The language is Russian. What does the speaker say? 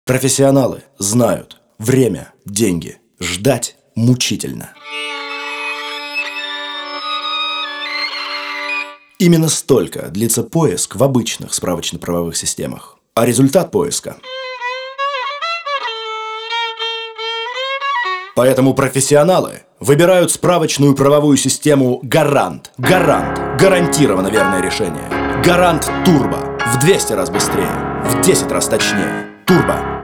Профессионалы знают: время, деньги. Ждать мучительно. Именно столько длится поиск в обычных справочно-правовых системах. А результат поиска? Поэтому профессионалы выбирают справочную правовую систему «Гарант». «Гарант» – гарантированно верное решение. «Гарант Турбо» в 200 раз быстрее, в 10 раз точнее. Турбо.